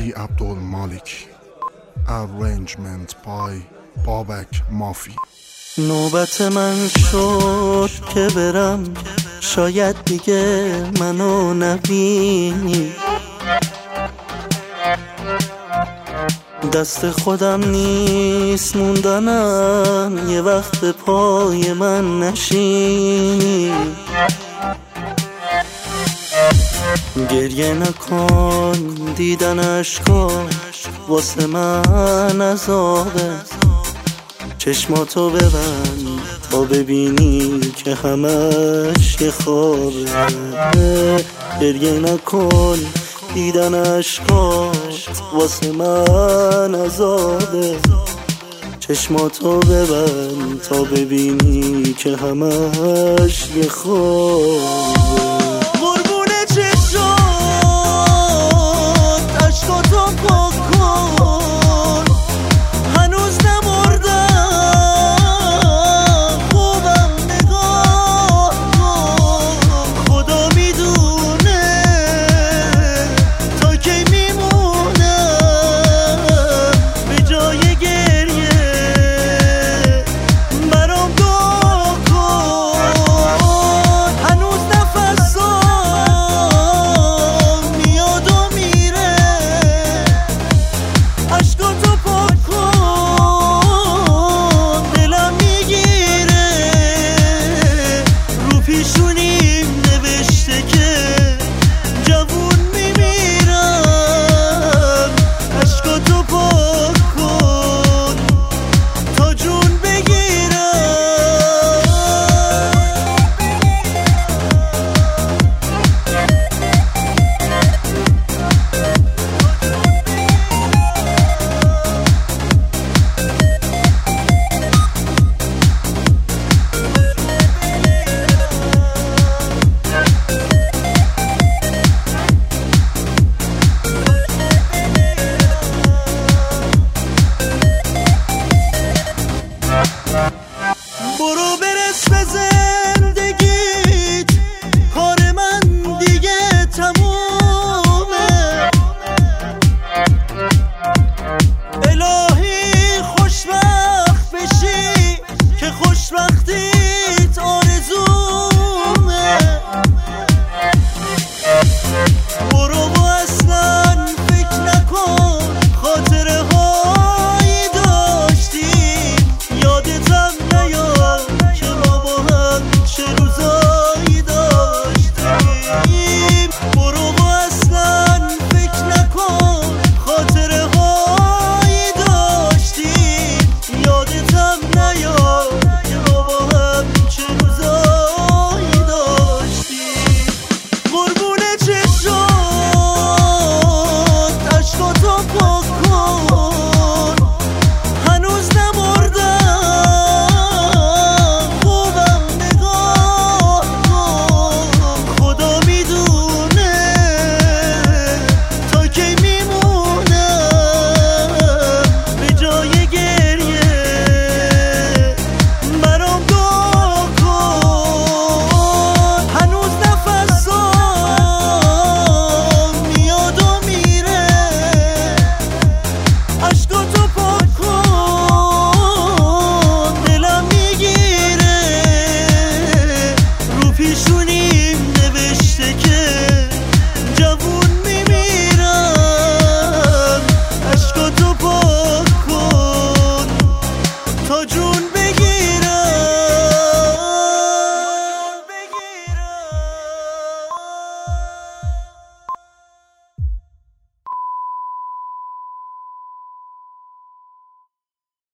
Ali Abdul Malik. Arrangement by Babak Mafi. نوبت من شد که برم، شاید دیگه منو نبینی. دست خودم نیست موندنم، یه وقت پای من نشینی. گریه نکن، دیدن اشکات واسه من عذابه. چشماتو ببند تا ببینی که همش یه خوابه. گریه نکن، دیدن اشکات واسه من عذابه. چشماتو ببند تا ببینی که همش یه خوابه. قربون چشات اشکاتو پاک کن، هنوز نمردم، خوبم نگاه کن. خدا میدونه تا کی میمونم به جای گریه، برام دعا کن. هنوز نفسام میاد و میره، اشکاتو پاک کن، دلم میگیره. رو پیشونیم نوشته که جوون میمیرم. اشکاتو پاک کن تا جون بگیرم. برو برس بزن